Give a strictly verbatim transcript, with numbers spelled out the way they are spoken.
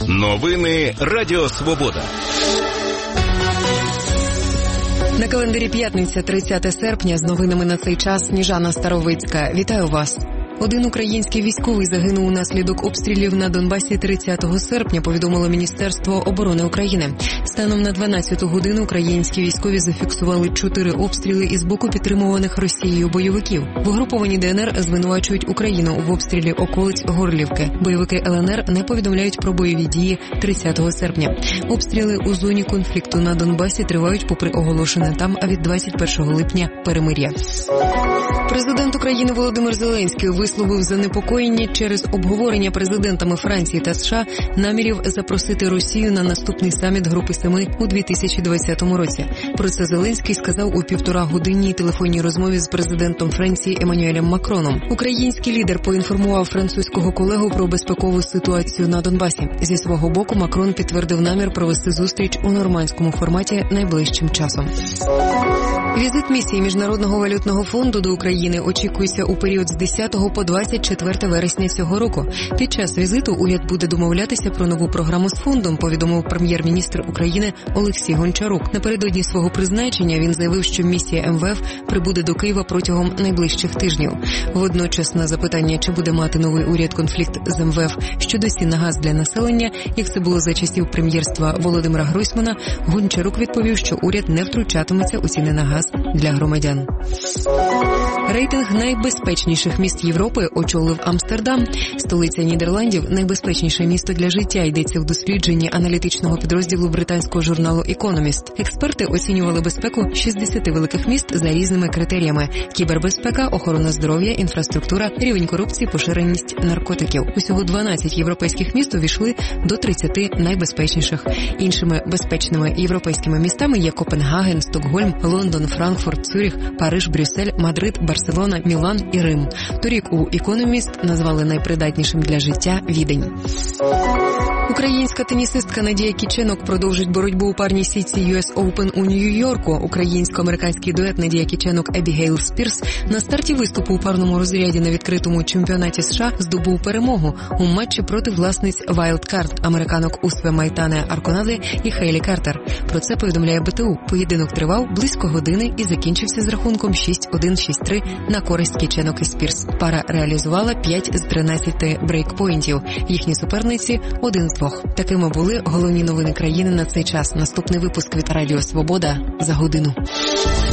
Новини Радіо Свобода. На календарі п'ятниця, тридцяте серпня, з новинами на цей час Сніжана Старовицька. Вітаю вас. Один український військовий загинув унаслідок обстрілів на Донбасі тридцятого серпня, повідомило Міністерство оборони України. Станом на дванадцяту годину українські військові зафіксували чотири обстріли із боку підтримуваних Росією бойовиків. В угрупованні Де Ен Ер звинувачують Україну в обстрілі околиць Горлівки. Бойовики Ел Ен Ер не повідомляють про бойові дії тридцятого серпня. Обстріли у зоні конфлікту на Донбасі тривають попри оголошене там від двадцять першого липня перемир'я. Президент України Володимир Зеленський висловив занепокоєння через обговорення президентами Франції та США намірів запросити Росію на наступний саміт Групи Семи у дві тисячі двадцятому році. Про це Зеленський сказав у півторагодинній телефонній розмові з президентом Франції Еммануелем Макроном. Український лідер поінформував французького колегу про безпекову ситуацію на Донбасі. Зі свого боку Макрон підтвердив намір провести зустріч у нормандському форматі найближчим часом. Візит місії Міжнародного валютного фонду до України очікується у період з десятого по двадцять четверте вересня цього року. Під час візиту уряд буде домовлятися про нову програму з фондом, повідомив прем'єр-міністр України Олексій Гончарук. Напередодні свого призначення він заявив, що місія Ем Ве Еф прибуде до Києва протягом найближчих тижнів. Водночас на запитання, чи буде мати новий уряд конфлікт з Ем Ве Еф щодо цін на газ для населення, як це було за часів прем'єрства Володимира Гройсмана, Гончарук відповів, що уряд не втручатиметься у ціни на газ для громадян. Рейтинг найбезпечніших міст Європи очолив Амстердам. Столиця Нідерландів – найбезпечніше місто для життя, йдеться в дослідженні аналітичного підрозділу британського журналу «Економіст». Експерти оцінювали безпеку шістдесяти великих міст за різними критеріями – кібербезпека, охорона здоров'я, інфраструктура, рівень корупції, поширеність наркотиків. Усього дванадцять європейських міст увійшли до тридцяти найбезпечніших. Іншими безпечними європейськими містами є Копенгаген, Стокгольм, Лондон, Франкфурт, Цюріх, Париж, Брюссель, Мадрид, Барселона, Мілан і Рим. Торік у «Економіст» назвали найпридатнішим для життя Відень. Українська тенісистка Надія Кіченок продовжить боротьбу у парній сітці Ю Ес Оупен у Нью-Йорку. Українсько-американський дует Надія Кіченок – Ебігейл Спірс на старті виступу у парному розряді на відкритому чемпіонаті США здобув перемогу у матчі проти власниць Wild Card – американок Усве Майтане Арконаде і Хейлі Картер. Про це повідомляє Бе Те У. Поєдинок тривав близько години і закінчився з рахунком шість один - шість три на користь Кіченок і Спірс. Пара реалізувала п'ять з тринадцяти брейкпоінтів. Їхні суперниці – один з двох. Такими були головні новини країни на цей час. Наступний випуск від Радіо Свобода за годину.